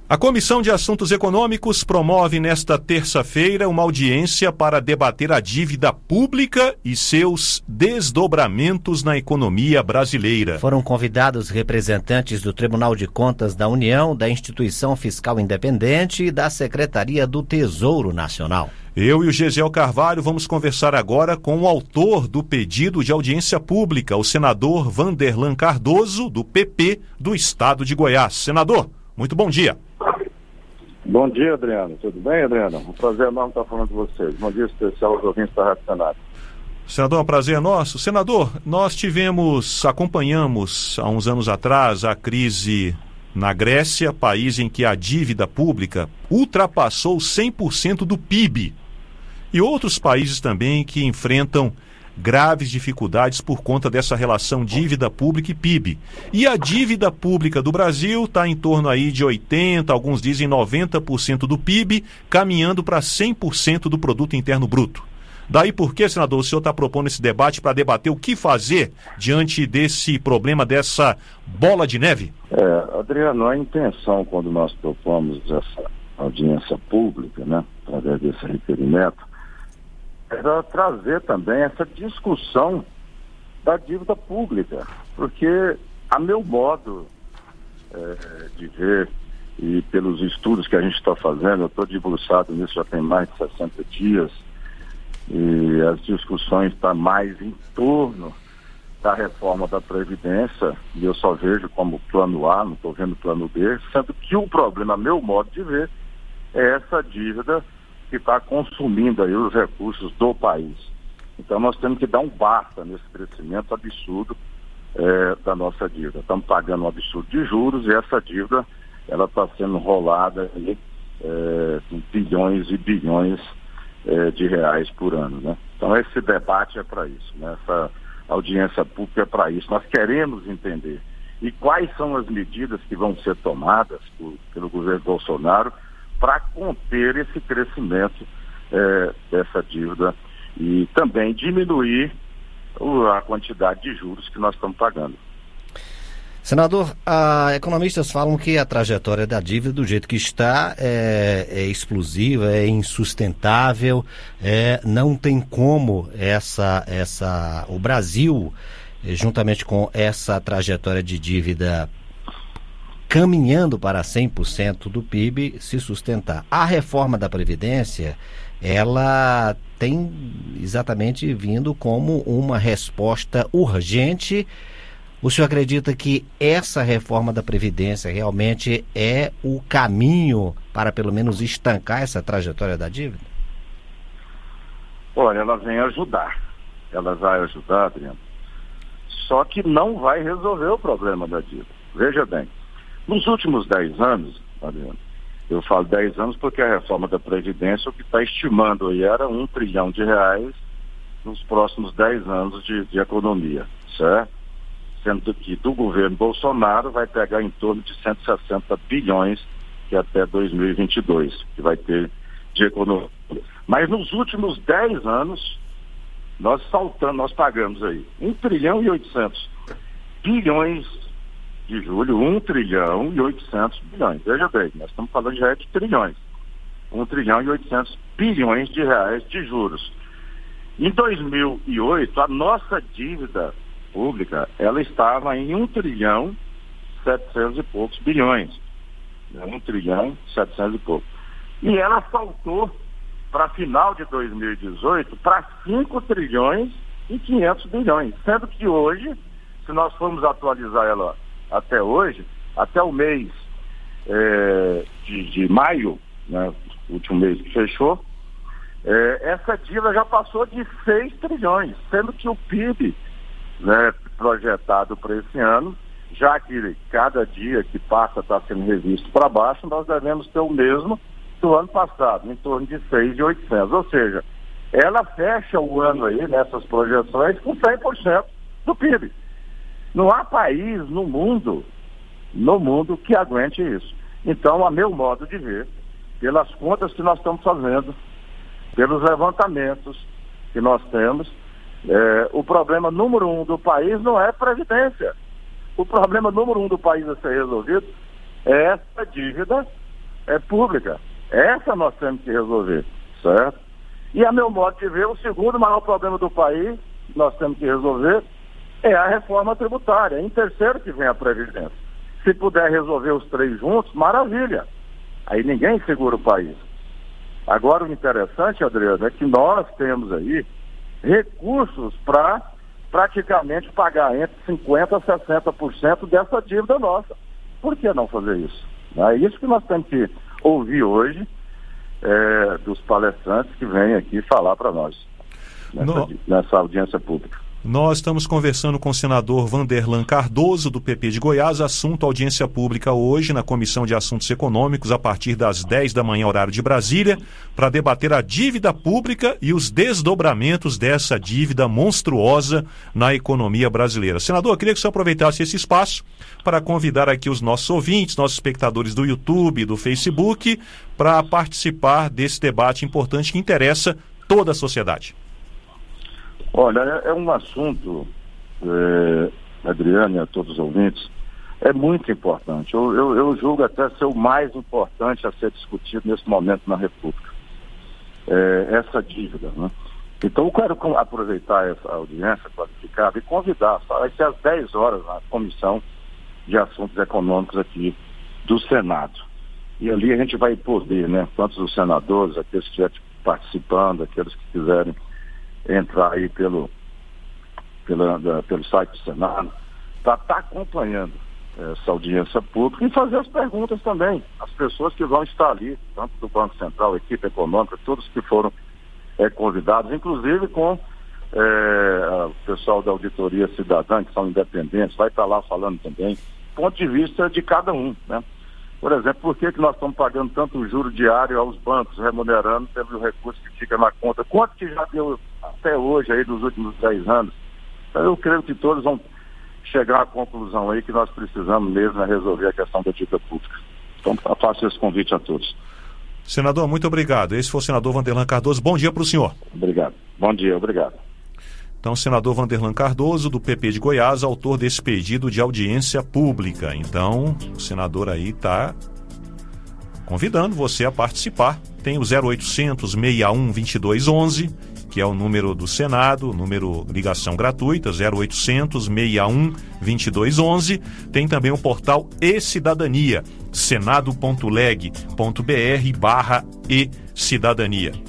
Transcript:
A Comissão de Assuntos Econômicos promove nesta terça-feira uma audiência para debater a dívida pública e seus desdobramentos na economia brasileira. Foram convidados representantes do Tribunal de Contas da União, da Instituição Fiscal Independente e da Secretaria do Tesouro Nacional. Eu e o Gesiel Carvalho vamos conversar agora com o autor do pedido de audiência pública, o senador Vanderlan Cardoso, do PP do Estado de Goiás. Senador, muito bom dia. Bom dia, Adriano. Tudo bem, Adriano? Um prazer enorme estar falando com vocês. Bom dia especial aos ouvintes da Rádio Senado. Senador, é um prazer nosso. Senador, nós acompanhamos há uns anos atrás a crise na Grécia, país em que a dívida pública ultrapassou 100% do PIB. E outros países também que enfrentam graves dificuldades por conta dessa relação dívida pública e PIB. E a dívida pública do Brasil está em torno aí de 80%, alguns dizem 90% do PIB, caminhando para 100% do produto interno bruto. Daí por que, senador, o senhor está propondo esse debate para debater o que fazer diante desse problema, dessa bola de neve? Adriano, a intenção quando nós propomos essa audiência pública, né, através desse requerimento, era trazer também essa discussão da dívida pública, porque a meu modo de ver, e pelos estudos que a gente está fazendo, eu estou debruçado nisso já tem mais de 60 dias, e as discussões estão mais em torno da reforma da Previdência, e eu só vejo como plano A, não estou vendo plano B, sendo que o problema, a meu modo de ver, é essa dívida que está consumindo aí os recursos do país. Então nós temos que dar um basta nesse crescimento absurdo da nossa dívida. Estamos pagando um absurdo de juros e essa dívida ela está sendo rolada aí, com bilhões e bilhões de reais por ano, né? Então esse debate é para isso, né? Essa audiência pública é para isso. Nós queremos entender e quais são as medidas que vão ser tomadas pelo governo Bolsonaro para conter esse crescimento dessa dívida e também diminuir a quantidade de juros que nós estamos pagando. Senador, economistas falam que a trajetória da dívida do jeito que está é explosiva, é insustentável, não tem como o Brasil, juntamente com essa trajetória de dívida caminhando para 100% do PIB, se sustentar. A reforma da Previdência, ela tem exatamente vindo como uma resposta urgente. O senhor acredita que essa reforma da Previdência realmente é o caminho para pelo menos estancar essa trajetória da dívida? Olha, ela vem ajudar. Ela vai ajudar, Adriano. Só que não vai resolver o problema da dívida. Veja bem, nos últimos 10 anos, Adriano, eu falo 10 anos porque a reforma da Previdência, o que está estimando aí era R$1 trilhão nos próximos 10 anos de economia, certo? Sendo que do governo Bolsonaro vai pegar em torno de 160 bilhões que até 2022, que vai ter de economia. Mas nos últimos 10 anos, nós pagamos aí 1 trilhão e 800 bilhões de julho, 1 trilhão e 800 bilhões. Veja bem, nós estamos falando já de trilhões. 1 trilhão e 800 bilhões de reais de juros. Em 2008, a nossa dívida pública, ela estava em 1 trilhão 700 e poucos bilhões. 1 trilhão 700 e pouco. E ela saltou para final de 2018 para 5 trilhões e 500 bilhões. Sendo que hoje, se nós formos atualizar ela até hoje, até o mês de maio, né, último mês que fechou, essa dívida já passou de 6 trilhões, sendo que o PIB, né, projetado para esse ano, já que cada dia que passa está sendo revisto para baixo, nós devemos ter o mesmo do ano passado, em torno de 6.800. Ou seja, ela fecha o ano aí, nessas projeções, com 100% do PIB. Não há país no mundo que aguente isso. Então, a meu modo de ver, pelas contas que nós estamos fazendo, pelos levantamentos que nós temos, o problema número 1 do país não é Previdência. O problema número 1 do país a ser resolvido é essa dívida pública. Essa nós temos que resolver, certo? E a meu modo de ver, o segundo maior problema do país que nós temos que resolver é a reforma tributária. Em terceiro que vem a Previdência. Se puder resolver os três juntos, maravilha. Aí ninguém segura o país. Agora o interessante, Adriano, é que nós temos aí recursos para praticamente pagar entre 50% a 60% dessa dívida nossa. Por que não fazer isso? É isso que nós temos que ouvir hoje dos palestrantes que vêm aqui falar para nós nessa audiência pública. Nós estamos conversando com o senador Vanderlan Cardoso, do PP de Goiás, assunto audiência pública hoje na Comissão de Assuntos Econômicos, a partir das 10 da manhã, horário de Brasília, para debater a dívida pública e os desdobramentos dessa dívida monstruosa na economia brasileira. Senador, eu queria que o senhor aproveitasse esse espaço para convidar aqui os nossos ouvintes, nossos espectadores do YouTube, do Facebook, para participar desse debate importante que interessa toda a sociedade. Olha, é um assunto, Adriano e a todos os ouvintes, é muito importante. Eu julgo até ser o mais importante a ser discutido nesse momento na República. Essa dívida, né? Então eu quero aproveitar essa audiência qualificada e convidar, vai ser às 10 horas na Comissão de Assuntos Econômicos aqui do Senado. E ali a gente vai poder, né, tanto os senadores, aqueles que estiverem participando, aqueles que quiserem entrar aí pelo site do Senado, para estar acompanhando essa audiência pública e fazer as perguntas também, as pessoas que vão estar ali, tanto do Banco Central, equipe econômica, todos que foram convidados, inclusive com o pessoal da Auditoria Cidadã, que são independentes, vai estar lá falando também, ponto de vista de cada um, né? Por exemplo, por que nós estamos pagando tanto juro diário aos bancos, remunerando pelo recurso que fica na conta? Quanto que já deu até hoje, aí, nos últimos 10 anos? Então, eu creio que todos vão chegar à conclusão aí que nós precisamos mesmo resolver a questão da dívida pública. Então, faço esse convite a todos. Senador, muito obrigado. Esse foi o senador Vanderlan Cardoso. Bom dia para o senhor. Obrigado. Bom dia, obrigado. Então, o senador Vanderlan Cardoso, do PP de Goiás, autor desse pedido de audiência pública. Então, o senador aí está convidando você a participar. Tem o 0800 61 2211, que é o número do Senado, número ligação gratuita, 0800 61 2211. Tem também o portal e-Cidadania, senado.leg.br/e-Cidadania.